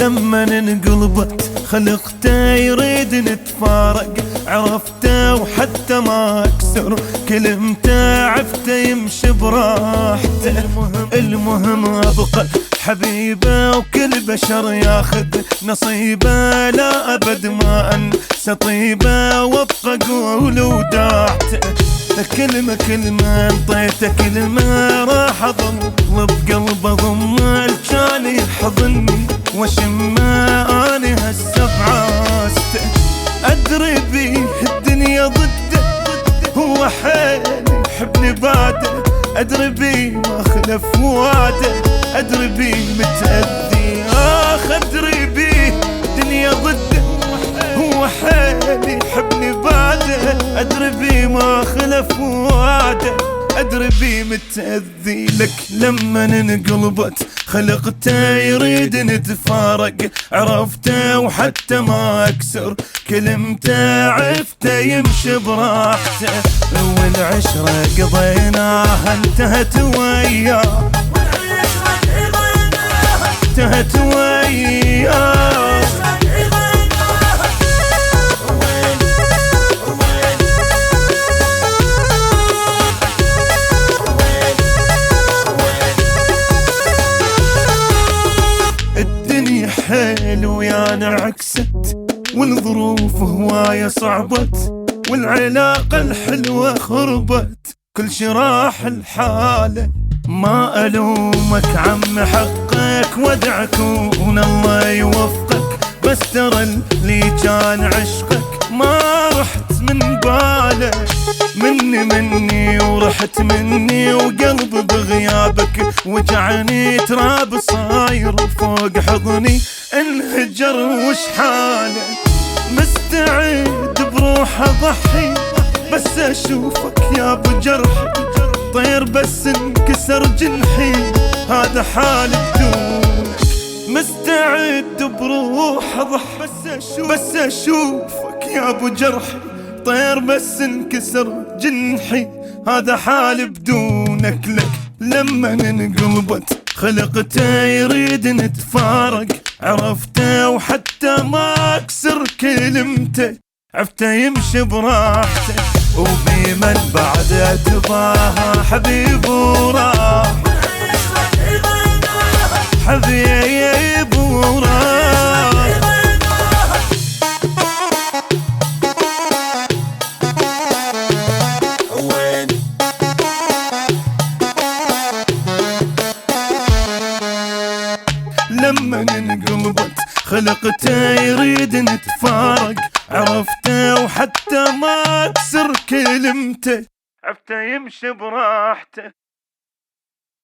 لما انقلبت خلقته يريد نتفارق، عرفته وحتى ما اكسر كلمته، عفته يمشي براحته. المهم ابقى حبيبه وكل بشر ياخذ نصيبه، لا ابد ما انسى طيبه وابقى اقول وداعته. كلمة انطيته كلمة راح اظل بقلب اضمه، كان يحضني واشمه اني هسه بعاسته. ادري بيه الدنيا ضده هو حيل يحبني بعده، ادري بيه ما خلف واده، ادري بيه متأذي ادري بيه الدنيا ضده هو حيل يحبني بعده، ادري بيه ما خلف واده، ادري بيه متأذي. لك لما انقلبت خلقته يريد نتفارق، عرفته وحتى ما اكسر كلمته، عفته يمشي براحته. والعشرة قضيناها انتهت وياه، انتهت وياه. حيل ويانا عكست والظروف هواية صعبت، والعلاقة الحلوة خربت، كل شي راح الحالة. ما ألومك عم حقك وادعك الله يوفقك، بس ترى اللي كان عشقك ما رحت من باله. مني ورحت مني وقلبي بغيابك وجعني، تراب صاير فوق حضني انهجر وش حاله. مستعد بروح اضحي بس اشوفك يا ابو جرحي، طير بس انكسر جنحي هذا حال بدونك. مستعد بروح اضحي بس اشوفك يا ابو جرحي، طير بس انكسر جنحي هذا حال بدونك. لك لما انقلبت خلقته يريد نتفارق، عرفته وحتى ما اكسر كلمته، عفته يمشي براحته. وبمن بعد تباهى حبيب وراح، حبيب وراح. لما انقلبت خلقته يريد نتفارق، عرفته وحتى ما اكسر كلمته، عفته يمشي براحته.